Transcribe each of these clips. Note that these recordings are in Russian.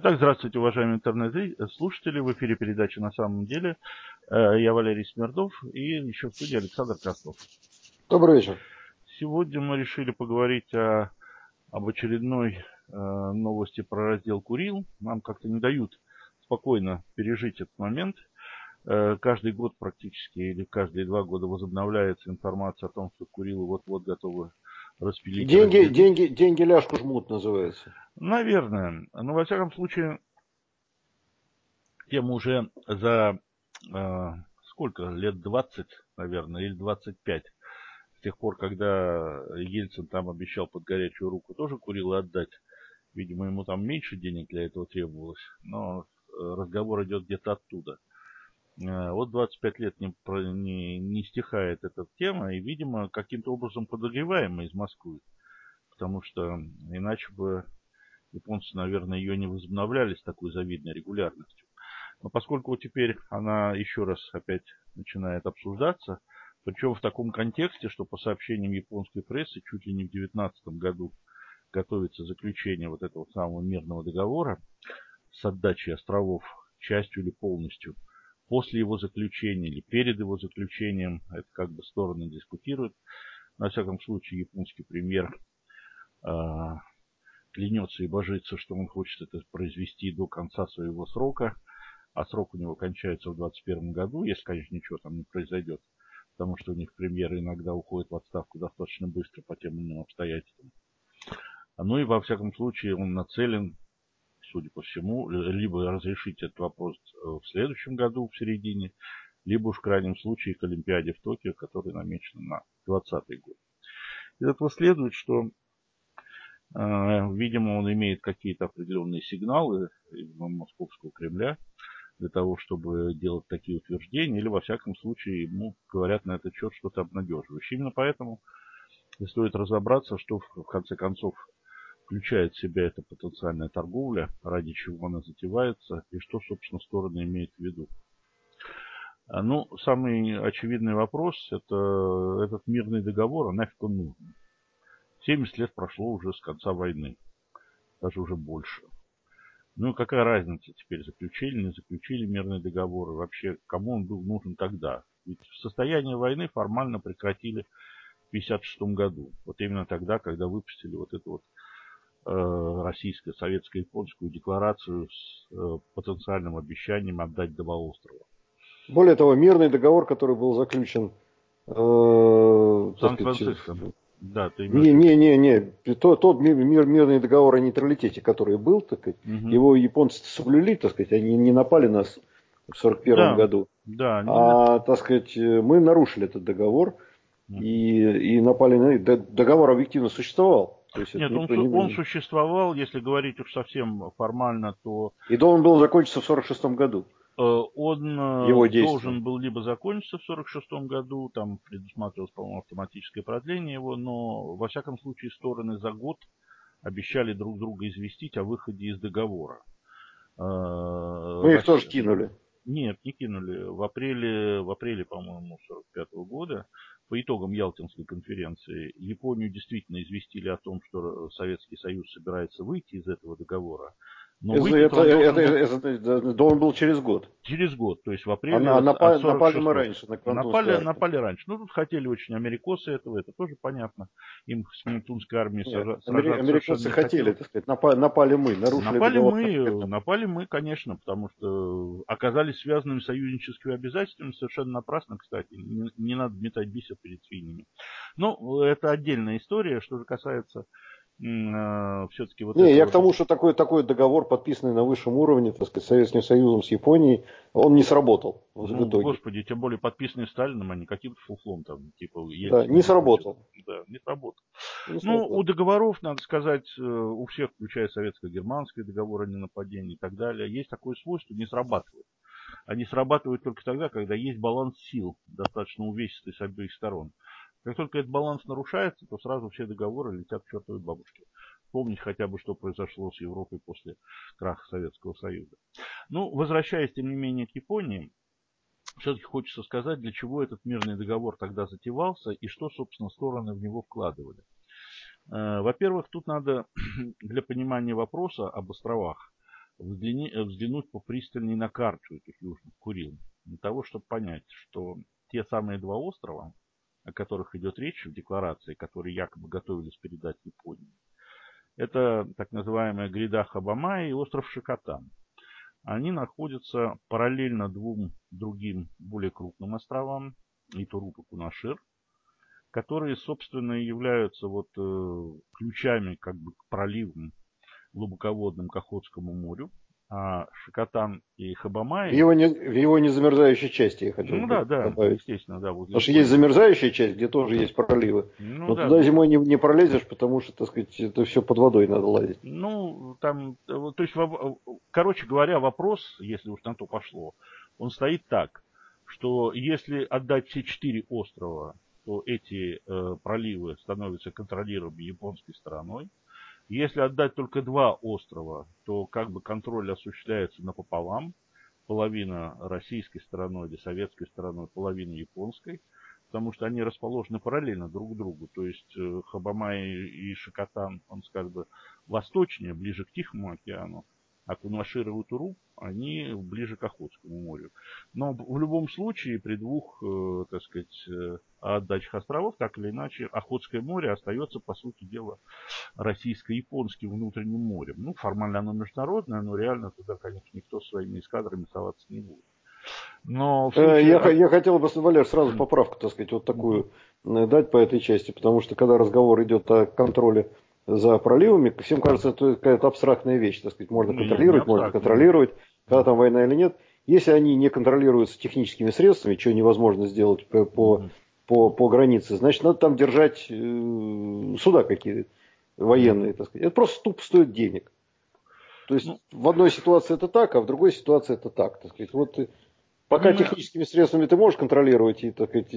Итак, здравствуйте, уважаемые интернет-слушатели. В эфире передача «На самом деле». Я Валерий Смирнов и еще в студии Александр Костов. Добрый вечер. Сегодня мы решили поговорить об очередной новости про раздел Курил. Нам как-то не дают спокойно пережить этот момент. Каждый год практически или каждые 2 года возобновляется информация о том, что Курилы вот-вот готовы распилить. Деньги ляжку жмут, называется. Наверное. Но во всяком случае, тема уже за сколько? Лет 20, наверное, или 25. С тех пор, когда Ельцин там обещал под горячую руку тоже Курилы отдать. Видимо, ему там меньше денег для этого требовалось. Но разговор идет где-то оттуда. Вот 25 лет не стихает эта тема. И, видимо, каким-то образом подогреваемая из Москвы. Потому что иначе бы японцы, наверное, ее не возобновляли с такой завидной регулярностью. Но поскольку теперь она еще раз опять начинает обсуждаться, причем в таком контексте, что по сообщениям японской прессы чуть ли не в 2019 году готовится заключение вот этого самого мирного договора с отдачей островов частью или полностью. После его заключения или перед его заключением, это как бы стороны дискутируют. На всяком случае, японский премьер клянется и божится, что он хочет это произвести до конца своего срока. А срок у него кончается в 2021 году, если, конечно, ничего там не произойдет. Потому что у них премьеры иногда уходят в отставку достаточно быстро по тем или иным обстоятельствам. Ну и во всяком случае он нацелен, судя по всему, либо разрешить этот вопрос в следующем году, в середине, либо уж в крайнем случае к Олимпиаде в Токио, которая намечена на 2020 год. Из этого следует, что, видимо, он имеет какие-то определенные сигналы из Московского Кремля, для того, чтобы делать такие утверждения, или, во всяком случае, ему говорят на этот счет что-то обнадеживающее. Именно поэтому стоит разобраться, что в конце концов включает в себя эта потенциальная торговля, ради чего она затевается, и что, собственно, стороны имеют в виду. Ну, самый очевидный вопрос – это этот мирный договор, а нафиг он нужен? 70 лет прошло уже с конца войны, даже уже больше. Ну, какая разница теперь, заключили, не заключили мирный договор, и вообще, кому он был нужен тогда? Ведь состояние войны формально прекратили в 1956 году. Вот именно тогда, когда выпустили вот эту вот российскую, советско-японскую декларацию с потенциальным обещанием отдать два острова. Более того, мирный договор, который был заключен Сан-Франциско. Да, ты Тот мирный договор о нейтралитете, который был, так сказать, его японцы соблюли, так сказать, они не напали на нас в 1941 году. Да, так сказать, мы нарушили этот договор и напали на них. Договор объективно существовал. То есть Нет, он существовал, если говорить уж совсем формально, то... И должен был закончиться в 1946 году. Он должен был либо закончиться в 1946 году, там предусматривалось, по-моему, автоматическое продление его, но, во всяком случае, стороны за год обещали друг друга известить о выходе из договора. Мы их тоже кинули. Нет, не кинули. В апреле, по-моему, 1945 года, по итогам Ялтинской конференции, Японию действительно известили о том, что Советский Союз собирается выйти из этого договора. Но это должен был через год. Через год, то есть в апреле. Напали мы раньше на Квантунскую армию. Напали раньше. Ну, тут хотели очень америкосы этого, это тоже понятно. Им с Квантунской армией сражаться америкосы не хотели, так сказать, напали мы, нарушили договор. Напали мы, конечно, потому что оказались связанными союзническими обязательствами, совершенно напрасно, кстати. Не надо метать бисер перед свиньями. Но это отдельная история, что же касается... все-таки вот я к тому, что такой договор, подписанный на высшем уровне, так сказать, Советским Союзом с Японией, он не сработал в итоге. Господи, тем более подписанный Сталином, а не каким-то фуфлом там, типа... не сработал. Да, не сработал. У договоров, надо сказать, у всех, включая советско-германский договор о ненападении и так далее, есть такое свойство, не срабатывает. Они срабатывают только тогда, когда есть баланс сил, достаточно увесистый с обеих сторон. Как только этот баланс нарушается, то сразу все договоры летят к чертовой бабушке. Вспомнить хотя бы, что произошло с Европой после краха Советского Союза. Возвращаясь, тем не менее, к Японии, все-таки хочется сказать, для чего этот мирный договор тогда затевался и что, собственно, стороны в него вкладывали. Во-первых, тут надо для понимания вопроса об островах взглянуть попристальнее на карту этих Южных Курил, для того, чтобы понять, что те самые два острова, о которых идет речь в декларации, которые якобы готовились передать Японии, это так называемая гряда Хабамая и остров Шикотан. Они находятся параллельно двум другим более крупным островам, Итуруп и Кунашир, которые, собственно, являются ключами как бы к проливам глубоководным к Охотскому морю. А Шикотан и В Хабамаи... его, в его незамерзающей части я хотел Ну бы да, добавить. естественно, да, возле Потому что есть Японии. замерзающая часть, где тоже есть проливы. Ну Но да, туда зимой не пролезешь, потому что, так сказать, это все под водой надо лазить. ну там, то есть, короче говоря, вопрос, если уж на то пошло, он стоит так, что если отдать все 4 острова, то эти проливы становятся контролируемыми японской стороной. Если отдать только 2 острова, то как бы контроль осуществляется напополам. Половина российской стороной или советской стороной, половина японской, потому что они расположены параллельно друг к другу. То есть Хабамай и Шикотан, он, скажем бы, восточнее, ближе к Тихому океану, а Кунашир и Утуру, они ближе к Охотскому морю. Но в любом случае, при двух, так сказать, отдачах островов, так или иначе, Охотское море остается, по сути дела, российско-японским внутренним морем. Ну, формально оно международное, но реально туда, конечно, никто своими эскадрами соваться не будет. Но в случае... Я хотел бы, Валер, сразу поправку, так сказать, вот такую дать по этой части, потому что когда разговор идет о контроле за проливами, всем кажется, это какая-то абстрактная вещь, так сказать, можно контролировать, можно контролировать, когда там война или нет. Если они не контролируются техническими средствами, что невозможно сделать по границе, значит, надо там держать суда какие-то военные, так сказать. Это просто тупо стоит денег. То есть в одной ситуации это так, а в другой ситуации это так, так сказать. Вот пока техническими средствами ты можешь контролировать и, так сказать,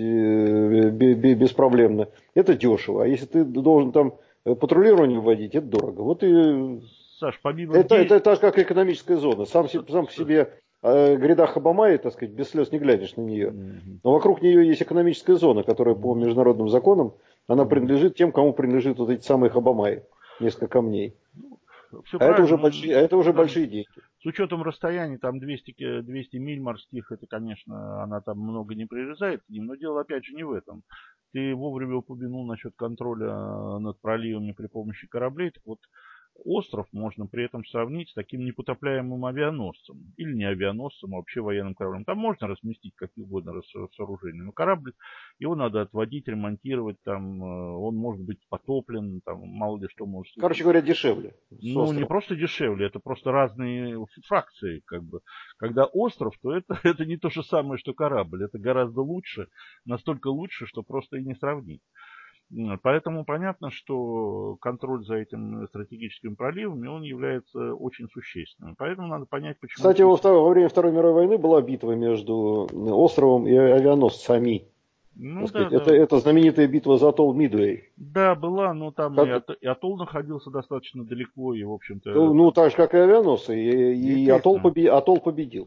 беспроблемно, это дешево. А если ты должен там патрулирование вводить, это дорого. Вот и Саш, помимо... Это так же, как экономическая зона. Сам по себе гряда Хабамаи, так сказать, без слез не глянешь на нее. Но вокруг нее есть экономическая зона, которая по международным законам, она принадлежит тем, кому принадлежит вот эти самые Хабамаи. Несколько камней. Все А это уже правильно. большие деньги. С учетом расстояния, там 200 миль морских, это, конечно, она там много не прирезает к ним, но дело опять же не в этом. Ты вовремя упомянул насчет контроля над проливами при помощи кораблей. Так вот, остров можно при этом сравнить с таким непотопляемым авианосцем. Или не авианосцем, а вообще военным кораблем. Там можно разместить какие угодно сооружения. Но корабль, его надо отводить, ремонтировать. Там, он может быть потоплен, там, мало ли что может случиться. Короче говоря, дешевле. Ну, не просто дешевле, это просто разные фракции, как бы. Когда остров, то это не то же самое, что корабль. Это гораздо лучше, настолько лучше, что просто и не сравнить. Поэтому понятно, что контроль за этим стратегическим проливом, он является очень существенным. Поэтому надо понять, почему... Кстати, во время Второй мировой войны была битва между островом и авианосцами. Ну, да. Это знаменитая битва за атолл Мидуэй. Да, была, но там и атолл находился достаточно далеко, и, в общем-то... Ну, так же, как и авианосцы, и атолл победил.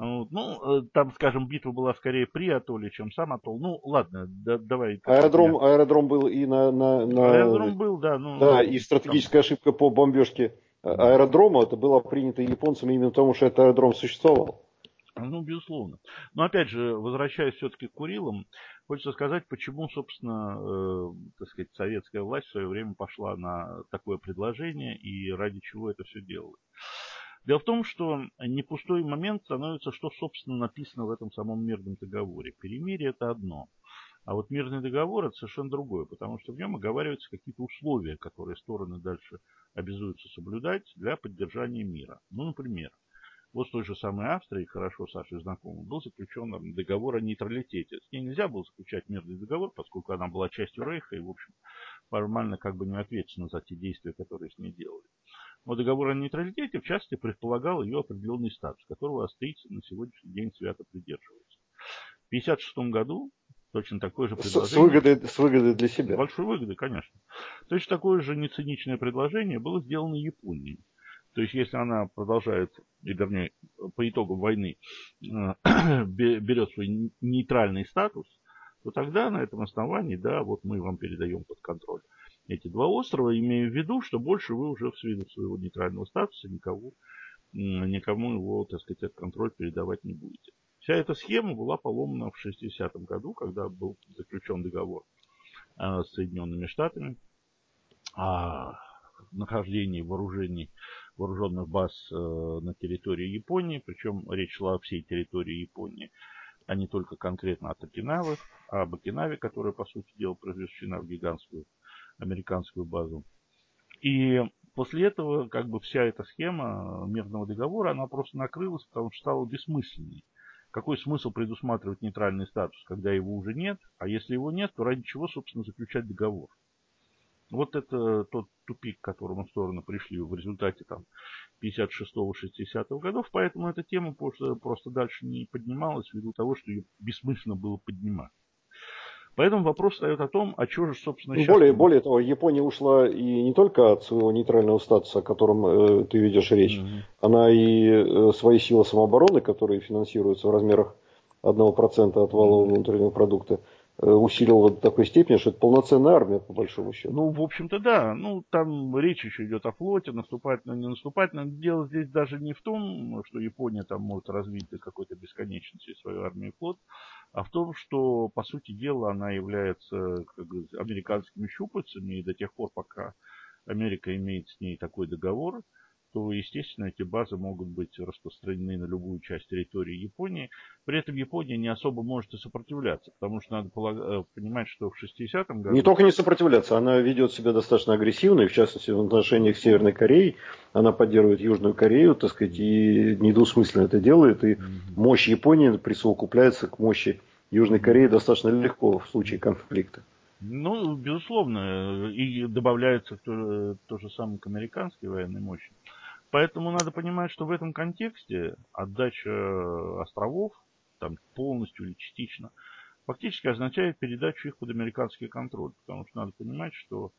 Ну, там, скажем, битва была скорее при атолле, чем сам атолл. Ну, ладно, давай. Аэродром был и Аэродром был, да. Да, и стратегическая ошибка по бомбежке аэродрома, это было принято японцами именно потому, что этот аэродром существовал. Ну, безусловно. Но, опять же, возвращаясь все-таки к Курилам, хочется сказать, почему, собственно, так сказать, советская власть в свое время пошла на такое предложение и ради чего это все делалось. Дело в том, что не пустой момент становится, что, собственно, написано в этом самом мирном договоре. Перемирие – это одно. А вот мирный договор – это совершенно другое, потому что в нем оговариваются какие-то условия, которые стороны дальше обязуются соблюдать для поддержания мира. Ну, например, вот с той же самой Австрией, хорошо Саше знакомым, был заключен договор о нейтралитете. С ней нельзя было заключать мирный договор, поскольку она была частью Рейха и, в общем, формально как бы не ответственна за те действия, которые с ней делали. Но договор о нейтралитете, в частности, предполагал ее определенный статус, которого австрийцы на сегодняшний день свято придерживаются. В 1956 году точно такое же предложение... С выгодой для себя. С большой выгодой, конечно. Точно такое же нециничное предложение было сделано Японией. То есть, если она продолжает, и вернее, по итогам войны берет свой нейтральный статус, то тогда на этом основании, да, вот мы вам передаем под контроль эти два острова, имея в виду, что больше вы уже в связи своего нейтрального статуса никого никому его, так сказать, этот контроль передавать не будете. Вся эта схема была поломана в 60-м году, когда был заключен договор с Соединенными Штатами о нахождении вооруженных баз на территории Японии, причем речь шла о всей территории Японии, а не только конкретно от Окинавы, а об Окинаве, которая, по сути дела, превращена в гигантскую американскую базу. И после этого, как бы, вся эта схема мирного договора, она просто накрылась, потому что стала бессмысленной. Какой смысл предусматривать нейтральный статус, когда его уже нет? А если его нет, то ради чего, собственно, заключать договор? Вот это тот тупик, к которому стороны пришли в результате там 56-60 годов, поэтому эта тема просто дальше не поднималась ввиду того, что ее бессмысленно было поднимать. Поэтому вопрос встает о том, а что же, собственно, сейчас... Более того, Япония ушла и не только от своего нейтрального статуса, о котором ты ведешь речь, она и свои силы самообороны, которые финансируются в размерах 1% от валового внутреннего продукта, усилила до такой степени, что это полноценная армия, по большому счету. Ну, в общем-то, да. Ну, там речь еще идет о флоте, наступательно, не наступательно. Дело здесь даже не в том, что Япония там может развить до какой-то бесконечности свою армию и флот, а в том, что, по сути дела, она является, как говорится, американскими щупальцами, и до тех пор, пока Америка имеет с ней такой договор, то, естественно, эти базы могут быть распространены на любую часть территории Японии. При этом Япония не особо может и сопротивляться, потому что надо понимать, что в 60-м году... Не только не сопротивляться, она ведет себя достаточно агрессивно, и в частности в отношениях с Северной Кореей. Она поддерживает Южную Корею, так сказать, и недвусмысленно это делает. И мощь Японии присовокупляется к мощи Южной Кореи достаточно легко в случае конфликта. Ну, безусловно, и добавляется то же самое к американской военной мощи. Поэтому надо понимать, что в этом контексте отдача островов, там полностью или частично, фактически означает передачу их под американский контроль. Потому что надо понимать, что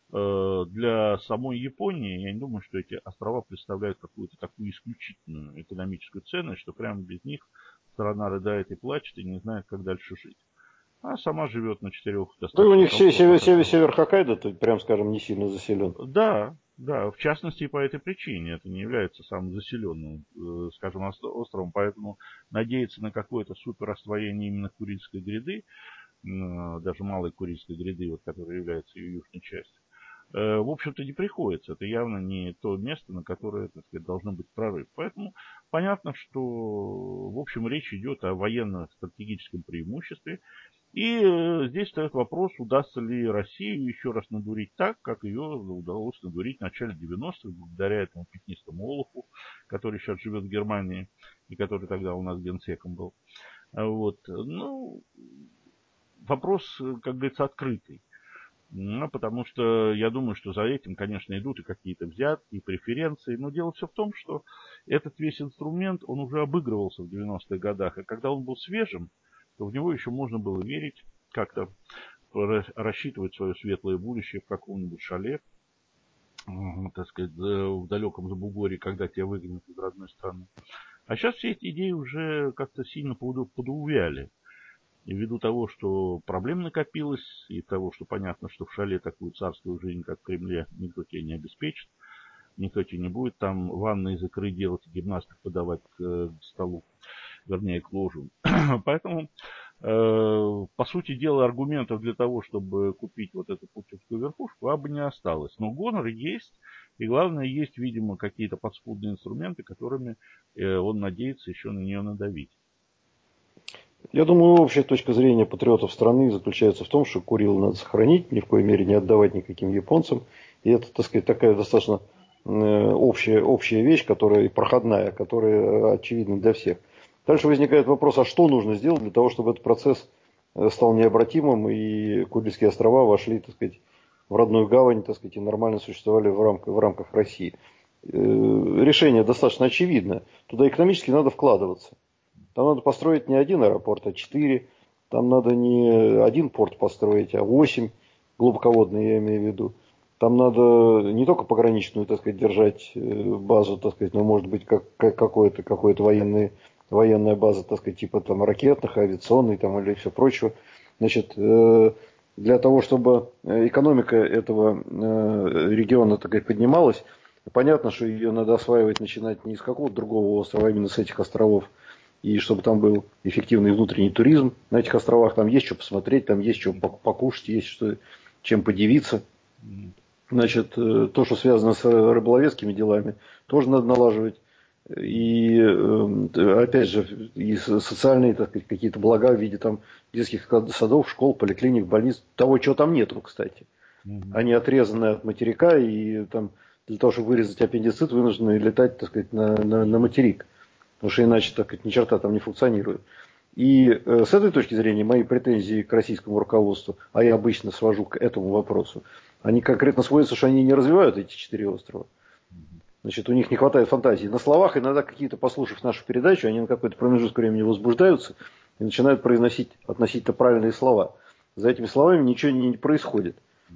для самой Японии, я не думаю, что эти острова представляют какую-то такую исключительную экономическую ценность, что прямо без них страна рыдает и плачет и не знает, как дальше жить. А сама живет на 4 Да, у достаточно них комфортных. север Хоккайдо, то, прям скажем, не сильно заселен. Да, да, в частности и по этой причине. Это не является самым заселенным, скажем, островом. Поэтому надеяться на какое-то суперосвоение именно Курильской гряды, даже малой Курильской гряды, вот, которая является ее южной частью, в общем-то, не приходится. Это явно не то место, на которое, так сказать, должно быть прорыв. Поэтому понятно, что, в общем, речь идет о военно-стратегическом преимуществе. И здесь встает вопрос, удастся ли Россию еще раз надурить так, как ее удалось надурить в начале 90-х, благодаря этому пятнистому олуху, который сейчас живет в Германии, и который тогда у нас генсеком был. Вот. Ну, вопрос, как говорится, открытый. Ну, потому что я думаю, что за этим, конечно, идут и какие-то взятки, и преференции. Но дело все в том, что этот весь инструмент, он уже обыгрывался в 90-х годах. И когда он был свежим, то в него еще можно было верить, как-то рассчитывать свое светлое будущее в каком-нибудь шале, так сказать, в далеком Забугорье, когда тебя выгонят из родной страны. А сейчас все эти идеи уже как-то сильно подувяли. И ввиду того, что проблем накопилось, и того, что понятно, что в шале такую царскую жизнь, как в Кремле, никто тебе не обеспечит, никто тебе не будет там ванны из икры делать, гимнастик подавать к столу, вернее, к ложу. Поэтому, по сути дела, аргументов для того, чтобы купить вот эту путинскую верхушку, абы не осталось. Но гонор есть, и главное, есть, видимо, какие-то подспудные инструменты, которыми он надеется еще на нее надавить. Я думаю, общая точка зрения патриотов страны заключается в том, что Курил надо сохранить, ни в коей мере не отдавать никаким японцам. И это, так сказать, такая достаточно общая вещь, которая и проходная, которая очевидна для всех. Дальше возникает вопрос, а что нужно сделать для того, чтобы этот процесс стал необратимым и Курильские острова вошли, так сказать, в родную гавань, так сказать, и нормально существовали в рамках России. Решение достаточно очевидно. Туда экономически надо вкладываться. Там надо построить не один аэропорт, а 4. Там надо не один порт построить, а 8 глубоководные, я имею в виду. Там надо не только пограничную, так сказать, держать базу, так сказать, но может быть какая-то военная база, так сказать, типа там ракетных, авиационной там, или все прочего. Значит, для того, чтобы экономика этого региона, так сказать, поднималась, Понятно, что ее надо осваивать, начинать не с какого-то другого острова, а именно с этих островов. И чтобы там был эффективный внутренний туризм. На этих островах там есть что посмотреть, там есть что покушать, есть что, чем подивиться. Значит, то, что связано с рыболовецкими делами, тоже надо налаживать. И, опять же, и социальные, так сказать, какие-то блага в виде там детских садов, школ, поликлиник, больниц. Того, чего там нету, кстати. Они отрезаны от материка, и там для того, чтобы вырезать аппендицит, вынуждены летать, так сказать, на материк. Потому что иначе, так сказать, ни черта там не функционирует. И с этой точки зрения мои претензии к российскому руководству, а я обычно свожу к этому вопросу, они конкретно сводятся, что они не развивают эти 4 острова. Значит, у них не хватает фантазии. На словах иногда какие-то, послушав нашу передачу, они на какой-то промежуток времени возбуждаются и начинают произносить относительно правильные слова. За этими словами ничего не происходит.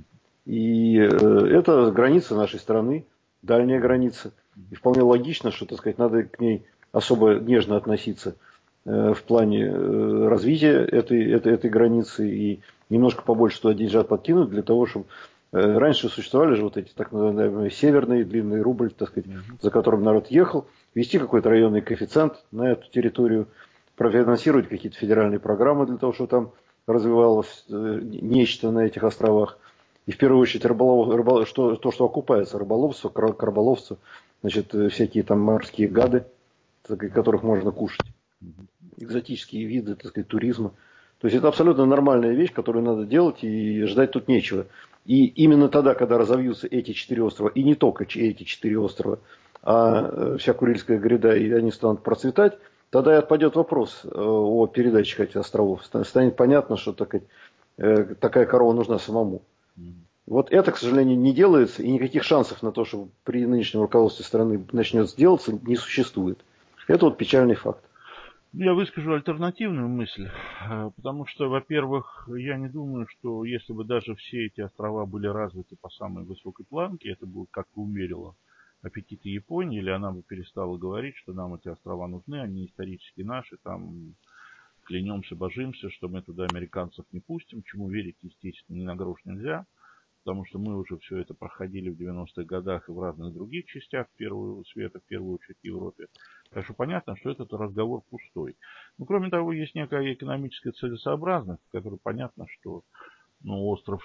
И это граница нашей страны, дальняя граница. И вполне логично, что, так сказать, надо к ней особо нежно относиться в плане развития этой границы и немножко побольше туда деньжат подкинуть для того, чтобы раньше существовали же вот эти так называемые северные длинный рубль, так сказать, за которым народ ехал, ввести какой-то районный коэффициент на эту территорию, профинансировать какие-то федеральные программы для того, чтобы там развивалось нечто на этих островах. И в первую очередь то, что окупается, рыболовство, краболовство, значит, всякие там морские гады, которых можно кушать, экзотические виды, так сказать, туризма. То есть это абсолютно нормальная вещь, которую надо делать, и ждать тут нечего. И именно тогда, когда разовьются эти 4 острова, и не только эти 4 острова, а вся Курильская гряда, и они станут процветать, тогда и отпадет вопрос о передаче этих островов. Станет понятно, что такая корова нужна самому. Вот это, к сожалению, не делается, и никаких шансов на то, что при нынешнем руководстве страны начнет сделаться, не существует. Это вот печальный факт. Я выскажу альтернативную мысль, потому что, во-первых, я не думаю, что если бы даже все эти острова были развиты по самой высокой планке, это бы как-то умерило аппетиты Японии, или она бы перестала говорить, что нам эти острова нужны, они исторически наши, там клянемся, божимся, что мы туда американцев не пустим, чему верить, естественно, ни на грош нельзя. Потому что мы уже все это проходили в 90-х годах и в разных других частях первого света, в первую очередь в Европе. Так что понятно, что этот разговор пустой. Но кроме того, есть некая экономическая целесообразность, в которой понятно, что остров,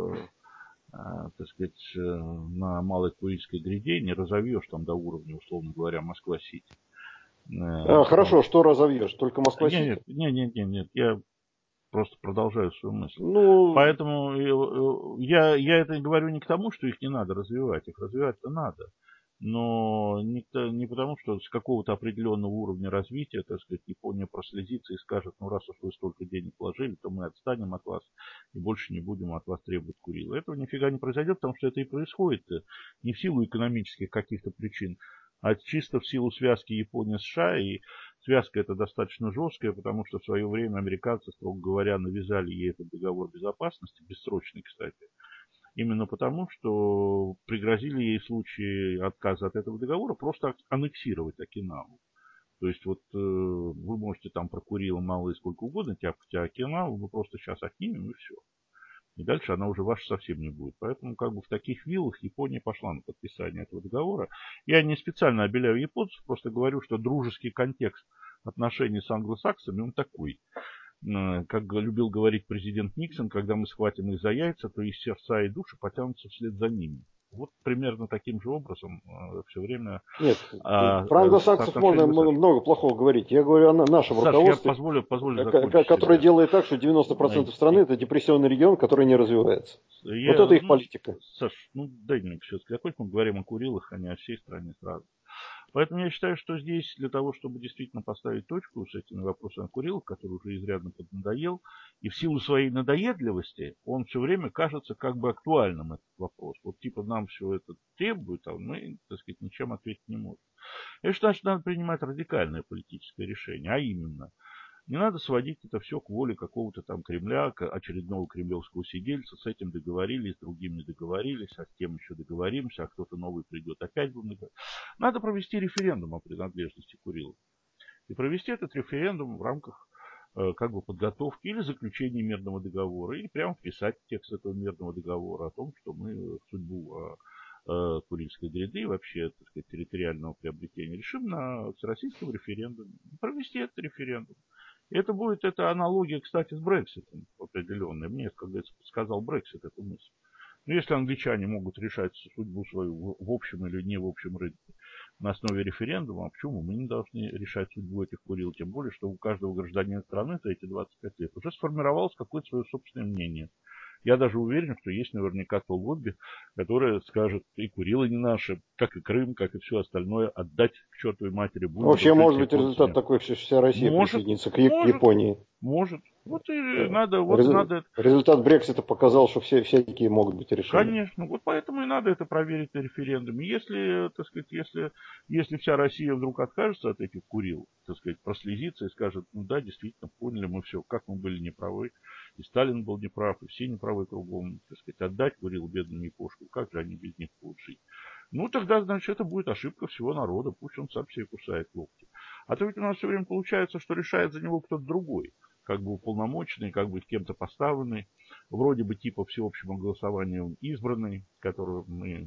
так сказать, на Малой Курильской гряде не разовьешь там до уровня, условно говоря, Москва-Сити. Хорошо, что разовьешь? Только Москва-Сити? Нет, я просто продолжаю свою мысль. Ну, Поэтому я это говорю не к тому, что их не надо развивать. Их развивать-то надо. Но не потому, что с какого-то определенного уровня развития, так сказать, Япония прослезится и скажет, ну раз уж вы столько денег вложили, то мы отстанем от вас и больше не будем от вас требовать Курила. Этого нифига не произойдет, потому что это и происходит не в силу экономических каких-то причин, а чисто в силу связки Япония-США. И связка эта достаточно жесткая, потому что в свое время американцы, строго говоря, навязали ей этот договор безопасности, бессрочный, кстати. Именно потому, что пригрозили ей в случае отказа от этого договора просто аннексировать Окинаву. То есть вот вы можете там про Курилы мало и сколько угодно тяпать, а Окинаву мы просто сейчас отнимем и все. И дальше она уже ваша совсем не будет. Поэтому как бы в таких виллах Япония пошла на подписание этого договора. Я не специально обеляю японцев, просто говорю, что дружеский контекст отношений с англосаксами, он такой. Как любил говорить президент Никсон, когда мы схватим их за яйца, то их сердца и души потянутся вслед за ними. Вот примерно таким же образом все время... нет, про англосаксов можно много плохого говорить. Я говорю о нашем руководстве, которое делает так, что 90% страны это депрессионный регион, который не развивается. Вот это их политика. Саш, дай мне все-таки закончить, мы говорим о Курилах, а не о всей стране сразу. Поэтому я считаю, что здесь для того, чтобы действительно поставить точку с этими вопросами Курилов, который уже изрядно поднадоел, и в силу своей надоедливости, он все время кажется как бы актуальным, этот вопрос. Вот типа нам все это требует, а мы, так сказать, ничем ответить не можем. Я считаю, что надо принимать радикальное политическое решение, а именно, не надо сводить это все к воле какого-то там Кремля, очередного кремлевского сидельца. С этим договорились, с другим не договорились, а с тем еще договоримся, а кто-то новый придет, опять будем договориться. Надо провести референдум о принадлежности Курилов. И провести этот референдум в рамках как бы подготовки или заключения мирного договора, или прямо вписать в текст этого мирного договора о том, что мы судьбу Курильской гряды, вообще, так сказать, территориального приобретения, решим на всероссийском референдуме провести этот референдум. И это аналогия, кстати, с Брекситом определенная. Мне, как говорится, подсказал Брексит эту мысль. Но если англичане могут решать судьбу свою в общем или не в общем рынке на основе референдума, а почему мы не должны решать судьбу этих Курил? Тем более, что у каждого гражданина страны за эти 25 лет уже сформировалось какое-то свое собственное мнение. Я даже уверен, что есть наверняка то лобби, которое скажет, и Курилы не наши, как и Крым, как и все остальное, отдать к чертовой матери. Будем Вообще, дружить может быть, веком с результат ним. такой, что вся Россия Может, присоединится к может, Японии. может. Вот и надо. Результат Брексита показал, что всякие могут быть решения. Конечно, вот поэтому и надо это проверить на референдуме. Если, так сказать, если вся Россия вдруг откажется от этих Курил, так сказать, прослезится и скажет, ну да, действительно, поняли мы все, как мы были неправы, и Сталин был неправ, и все неправы кругом, так сказать, отдать Курил бедным япошкам, как же они без них будут жить? Ну, тогда, значит, это будет ошибка всего народа, пусть он сам себе кусает локти. А то ведь у нас все время получается, что решает за него кто-то другой, как бы уполномоченный, как бы кем-то поставленный, вроде бы типа всеобщего голосования избранный, которого мы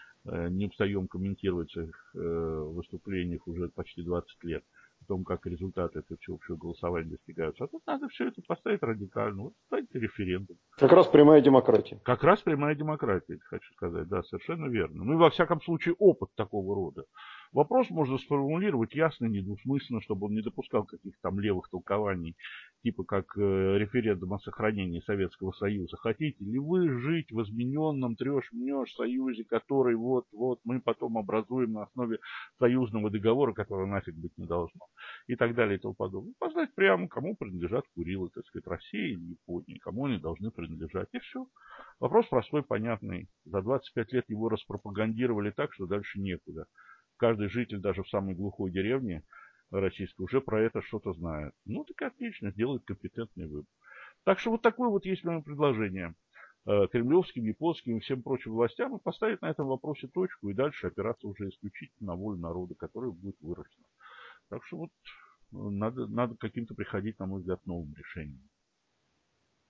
не устаем комментировать в своих выступлениях уже почти 20 лет, о том, как результаты этого всеобщего голосования достигаются. А тут надо все это поставить радикально. Вот ставьте референдум. Как раз прямая демократия. Как раз прямая демократия, хочу сказать. Да, совершенно верно. Ну и во всяком случае опыт такого рода. Вопрос можно сформулировать ясно, недвусмысленно, чтобы он не допускал каких-то там левых толкований, типа как референдум о сохранении Советского Союза. Хотите ли вы жить в измененном трешь-мнешь союзе, который вот мы потом образуем на основе союзного договора, которого нафиг быть не должно, и так далее и тому подобное. Познать прямо, кому принадлежат Курилы, так сказать, России или Японии, кому они должны принадлежать, и все. Вопрос простой, понятный. За 25 лет его распропагандировали так, что дальше некуда. Каждый житель даже в самой глухой деревне российской уже про это что-то знает. Ну так отлично, сделает компетентный выбор. Так что вот такое вот есть мое предложение кремлевским, японским и всем прочим властям и поставить на этом вопросе точку и дальше опираться уже исключительно на волю народа, которая будет выращена. Так что вот надо каким-то приходить, на мой взгляд, новым решением.